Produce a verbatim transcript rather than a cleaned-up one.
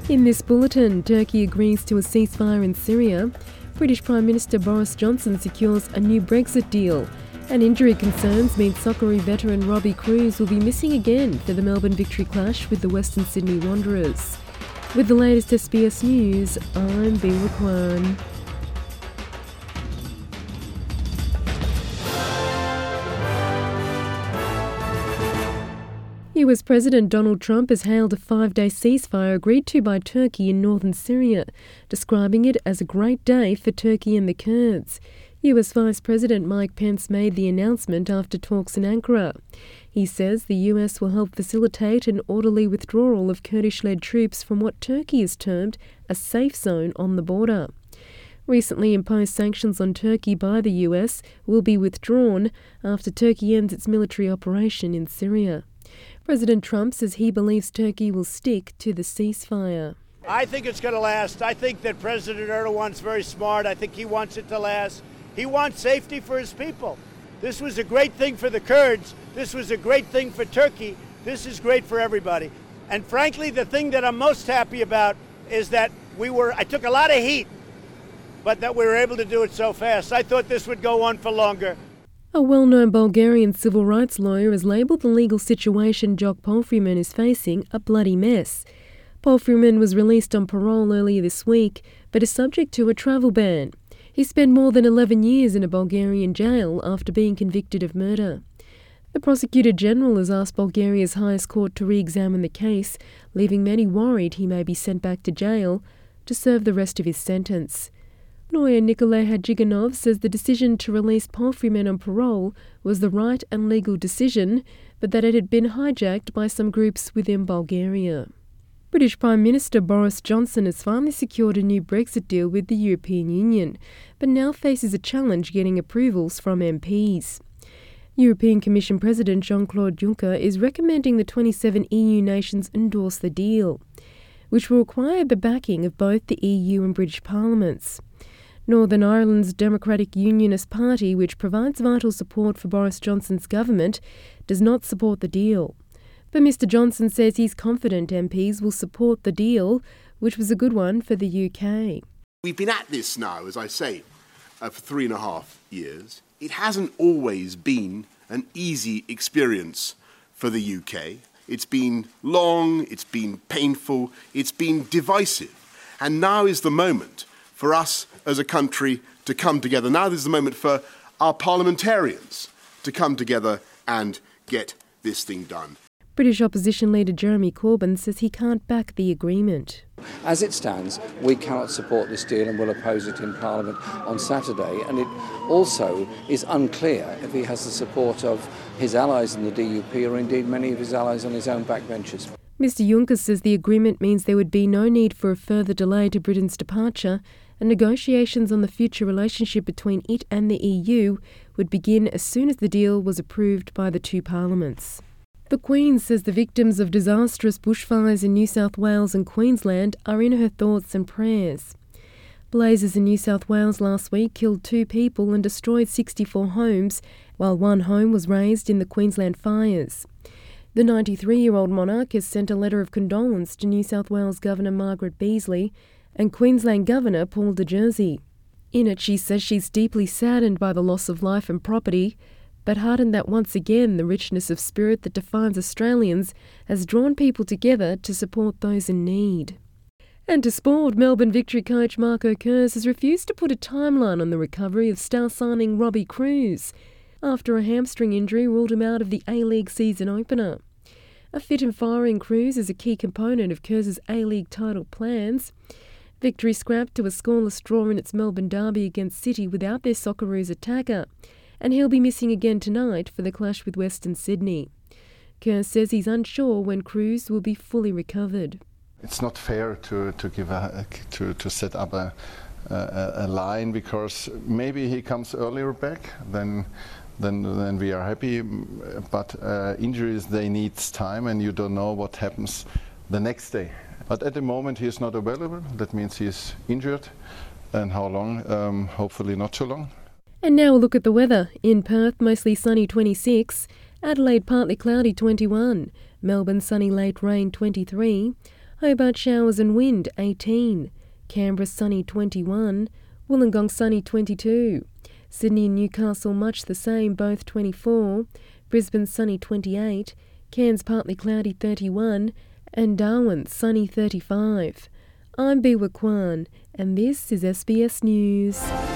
In this bulletin, Turkey agrees to a ceasefire in Syria, British Prime Minister Boris Johnson secures a new Brexit deal, and injury concerns mean Socceroo veteran Robbie Kruse will be missing again for the Melbourne Victory clash with the Western Sydney Wanderers. With the latest S B S News, I'm Bea Kwan. U S President Donald Trump has hailed a five-day ceasefire agreed to by Turkey in northern Syria, describing it as a great day for Turkey and the Kurds. U S Vice President Mike Pence made the announcement after talks in Ankara. He says the U S will help facilitate an orderly withdrawal of Kurdish-led troops from what Turkey has termed a safe zone on the border. Recently imposed sanctions on Turkey by the U S will be withdrawn after Turkey ends its military operation in Syria. President Trump says he believes Turkey will stick to the ceasefire. I think it's going to last. I think that President Erdogan's very smart. I think he wants it to last. He wants safety for his people. This was a great thing for the Kurds. This was a great thing for Turkey. This is great for everybody. And frankly, the thing that I'm most happy about is that we were, I took a lot of heat, but that we were able to do it so fast. I thought this would go on for longer. A well-known Bulgarian civil rights lawyer has labelled the legal situation Jock Polfriman is facing a bloody mess. Polfriman was released on parole earlier this week, but is subject to a travel ban. He spent more than eleven years in a Bulgarian jail after being convicted of murder. The Prosecutor General has asked Bulgaria's highest court to re-examine the case, leaving many worried he may be sent back to jail to serve the rest of his sentence. Lawyer Nikolay Hadjiganov says the decision to release Polfriman on parole was the right and legal decision, but that it had been hijacked by some groups within Bulgaria. British Prime Minister Boris Johnson has finally secured a new Brexit deal with the European Union, but now faces a challenge getting approvals from M Ps. European Commission President Jean-Claude Juncker is recommending the twenty-seven E U nations endorse the deal, which will require the backing of both the E U and British parliaments. Northern Ireland's Democratic Unionist Party, which provides vital support for Boris Johnson's government, does not support the deal. But Mr Johnson says he's confident M Ps will support the deal, which was a good one for the U K. We've been at this now, as I say, uh, for three and a half years. It hasn't always been an easy experience for the U K. It's been long, it's been painful, it's been divisive. And now is the moment for us as a country to come together. Now is the moment for our parliamentarians to come together and get this thing done. British opposition leader Jeremy Corbyn says he can't back the agreement. As it stands, we cannot support this deal and will oppose it in Parliament on Saturday. And it also is unclear if he has the support of his allies in the D U P or indeed many of his allies on his own backbenches. Mister Juncker says the agreement means there would be no need for a further delay to Britain's departure, and negotiations on the future relationship between it and the E U would begin as soon as the deal was approved by the two parliaments. The Queen says the victims of disastrous bushfires in New South Wales and Queensland are in her thoughts and prayers. Blazes in New South Wales last week killed two people and destroyed sixty-four homes, while one home was razed in the Queensland fires. The ninety-three-year-old monarch has sent a letter of condolence to New South Wales Governor Margaret Beazley and Queensland Governor Paul de Jersey. In it, she says she's deeply saddened by the loss of life and property, but heartened that once again the richness of spirit that defines Australians has drawn people together to support those in need. And to sport, Melbourne Victory coach Marco Kurz has refused to put a timeline on the recovery of star signing Robbie Kruse after a hamstring injury ruled him out of the A-League season opener. A fit and firing Kruse is a key component of Kurz's A-League title plans. Victory scrapped to a scoreless draw in its Melbourne derby against City without their Socceroos attacker, and he'll be missing again tonight for the clash with Western Sydney. Kurz says he's unsure when Kruse will be fully recovered. It's not fair to to give a to to set up a a, a line, because maybe he comes earlier back, then then then we are happy. But uh, injuries, they need time, and you don't know what happens the next day. But at the moment he is not available. That means he is injured, and how long? Um, hopefully not too long. And now a look at the weather. In Perth, mostly sunny twenty-six, Adelaide partly cloudy twenty-one, Melbourne sunny late rain twenty-three, Hobart showers and wind eighteen, Canberra sunny twenty-one, Wollongong sunny twenty-two, Sydney and Newcastle much the same, both twenty-four, Brisbane sunny twenty-eight, Cairns partly cloudy thirty-one, and Darwin sunny thirty-five. I'm Biwa Kwan, and this is S B S News.